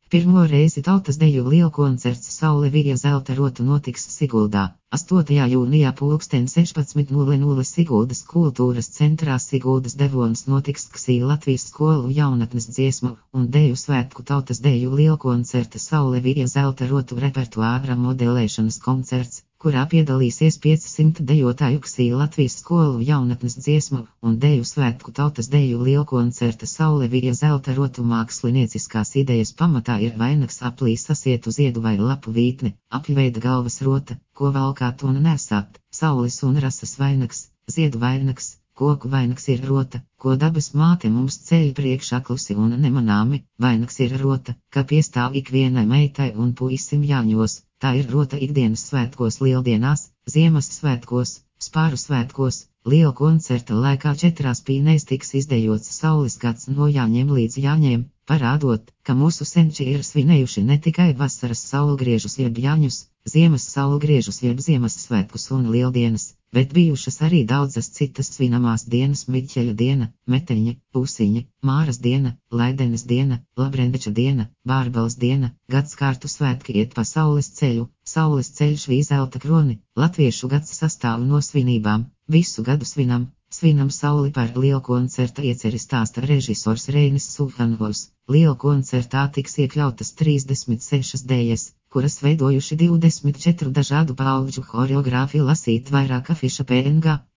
Pirmo reizi tautas deju lielkoncerts Saule Vija zelta rotu notiks Siguldā, 8. jūnijā pulksten 16:00 Siguldas kultūras centrā Siguldas Devonas notiks KSI Latvijas skolu jaunatnes dziesmu un deju svētku tautas deju lielkoncerta Saule Vija zelta rotu repertuāra modelēšanas koncerts, kurā piedalīsies 500 dejotāju KSI Latvijas skolu jaunatnes dziesmu un deju svētku tautas deju lielkoncerta Saule Vija zelta rotu mākslinieciskās idejas pamatā ir vainags aplī sasietu ziedu vai lapu vītne, apļveida galvas rota, ko valkāt un nesāt, saules un rasas vainags, ziedu vainags, koku vainags ir rota, ko dabas māte mums ceļ priekšā klusi un nemanāmi, vainags ir rota, ka piestāv ikvienai meitai un puisim jāņos. Tā ir rota ikdienas svētkos lieldienās, Ziemassvētkos, Spāru svētkos, liela koncerta laikā 4 pīnēs tiks izdejots saules gads no Jāņiem līdz Jāņiem, parādot, ka mūsu senči ir svinējuši ne tikai vasaras saulgriežus jeb Jāņus, Ziemas saulgriežus jeb Ziemassvētkus un lieldienas, bet bijušas arī daudzas citas svinamās dienas - Miļķeļa diena, Meteņa, Pusiņa, Māras diena, Laidenes diena, Labrendeča diena, Bārbales diena, gadskārtu svētki iet pa saules ceļu, saules ceļš vīz zelta kroni, latviešu gads sastāv no svinībām, visu gadu svinam sauli par lielkoncerta ieceri stāsta režisors Reinis Sulhanovs. Lielkoncertā tiks iekļautas 36 dejas, kuras veidojuši 24 dažādu paudžu horeogrāfi lasīt vairāk afiša PNG.